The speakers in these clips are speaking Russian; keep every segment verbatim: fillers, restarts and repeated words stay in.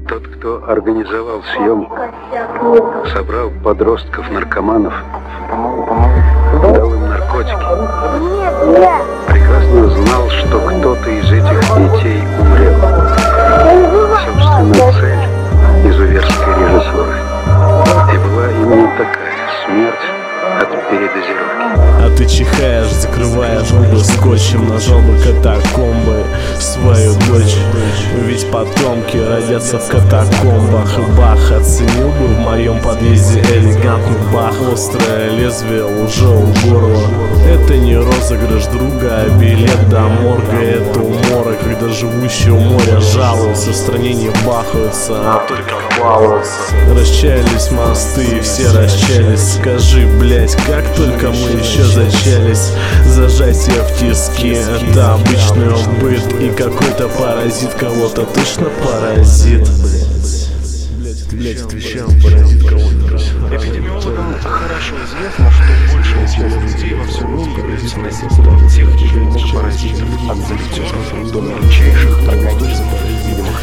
Тот, кто организовал съемку, собрал подростков-наркоманов, дал им наркотики, прекрасно знал, что кто-то из этих детей умрет. Собственно, цель изуверской режиссуры. И была именно такая смерть от передозировки. А ты чихаешь, закрываешь губы скотчем. Нажал бы катакомбы свою дочь. Ведь потомки родятся в катакомбах. И бах, оценил бы в моем подъезде элегантный бах. Острое лезвие уже у горла. Это не розыгрыш друга, а билет до морга. Это умора, когда живущие у моря жалуются. В стране не бахаются, а только балуются. Расчаялись мосты и все расчались. Скажи, блять, как только мы еще зачались. Зажать себя в тиски, это обычный быт. И какой-то паразит кого-то точно поразит. Блять, блять, отвечал, паразит кого-то. Эпидемиологам хорошо известно, что большая часть людей во всем мире является носителями тех или иных паразитов от залетевших мельчайших организмов, видимых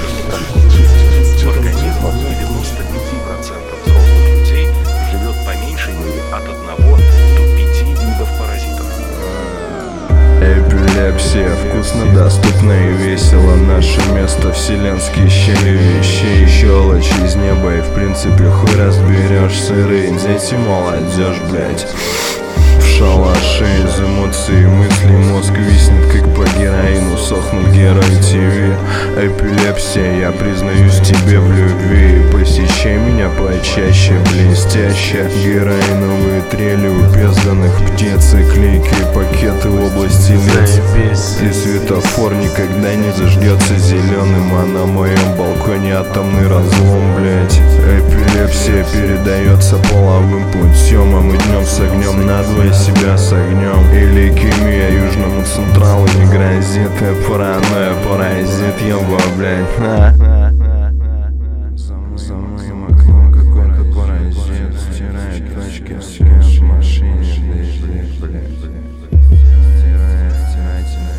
в организмах девяносто пять процентов взрослых людей живет по меньшей мере от одного до пяти видов паразитов. Эпилепсия вкусно, доступно и весело. Наше место вселенские щели вещей. Щелочь из неба и в принципе хуй разберешь. Сырые дети, молодежь, блять. В шалаше из эмоций, мыслей мозг виснет, как по героину сохнут герой ТВ. Эпилепсия, я признаюсь тебе в любви. Посещай меня почаще, блестяще. Героиновые трели у безданных птиц. И клейкие пакеты в области лиц. И светофор никогда не зажгется зеленым. А на моем балконе атомный разлом, блять. Эпилепсия передается половым путем. А мы днем с огнем надвое себя с огнем. И лейкемия южному централу не грозит. И паранойя паразит его, блядь. За моим окном какой-то паразит стирает точки с машине. Блядь, блядь, блядь. Стирает, стирательная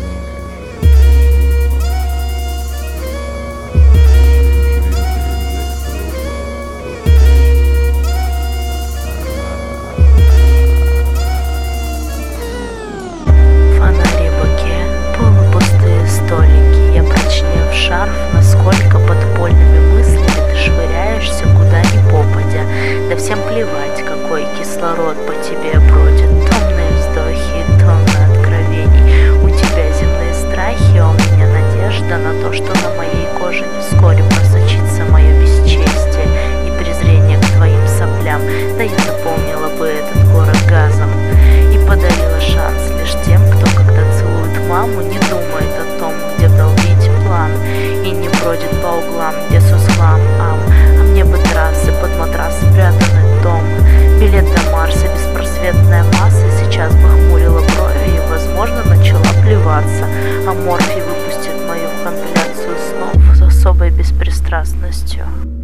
Фонари буке, полупустые столики. Я прочнее в шарф, насколько подпольными мыслями ты швыряешься куда ни попадя. Да всем плевать, какой кислород по тебе бродит. Томные вздохи, тонны откровений. У тебя земные страхи, а у меня надежда на то, что на моей коже не вскоре просочится мое бесчестие и презрение к твоим соплям. Да я наполнила бы этот город газом и подарила шанс лишь тем, кто, когда целует маму, не думает о том, где вдолбить план, и не бродит по углам, где сусхлам ам. А мне бы трассы под матрас спрятанный дом, билет до Марса, беспросветная масса. Сейчас бы хмурила брови и, возможно, начала плеваться. А Морфий выпустит мою компиляцию снов с особой беспристрастностью.